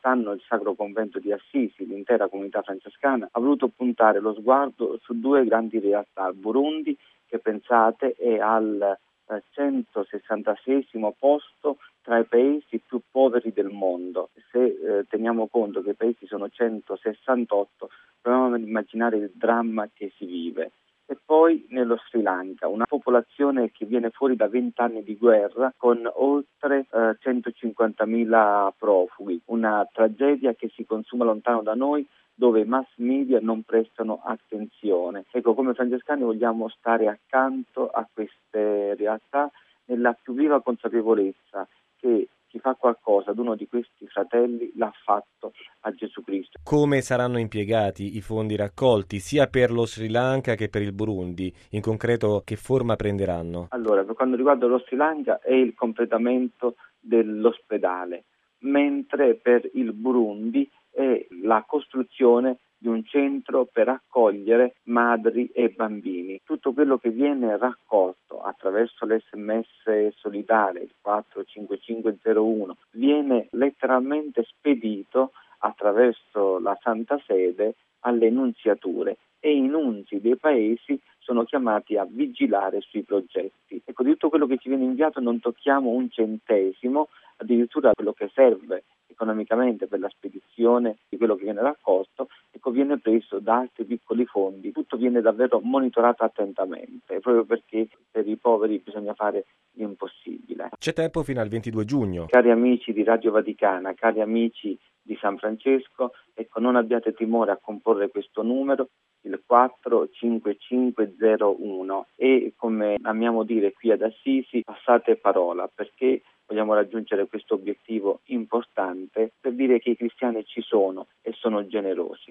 quest'anno il Sacro Convento di Assisi, l'intera comunità francescana, ha voluto puntare lo sguardo su due grandi realtà. Il Burundi, che pensate è al 166° posto tra i paesi più poveri del mondo. Se teniamo conto che i paesi sono 168, proviamo ad immaginare il dramma che si vive. E poi nello Sri Lanka, una popolazione che viene fuori da 20 anni di guerra con oltre 150.000 profughi, una tragedia che si consuma lontano da noi, dove i mass media non prestano attenzione. Ecco, come francescani vogliamo stare accanto a queste realtà nella più viva consapevolezza che chi fa qualcosa ad uno di questi fratelli l'ha fatto a Gesù Cristo. Come saranno impiegati i fondi raccolti sia per lo Sri Lanka che per il Burundi? In concreto, che forma prenderanno? Allora, per quanto riguarda lo Sri Lanka è il completamento dell'ospedale, mentre per il Burundi è la costruzione di un centro per accogliere madri e bambini. Tutto quello che viene raccolto attraverso l'SMS solidale, il 45501, viene letteralmente spedito attraverso la Santa Sede alle nunziature e i nunzi dei paesi sono chiamati a vigilare sui progetti. Ecco, di tutto quello che ci viene inviato non tocchiamo un centesimo, addirittura quello che serve economicamente per la spedizione di quello che viene raccolto, ecco, viene preso da altri piccoli fondi. Tutto viene davvero monitorato attentamente, proprio perché per i poveri bisogna fare l'impossibile. C'è tempo fino al 22 giugno. Cari amici di Radio Vaticana, cari amici di San Francesco, ecco, non abbiate timore a comporre questo numero, il 45501, e come amiamo dire qui ad Assisi, passate parola, perché vogliamo raggiungere questo obiettivo importante per dire che i cristiani ci sono e sono generosi.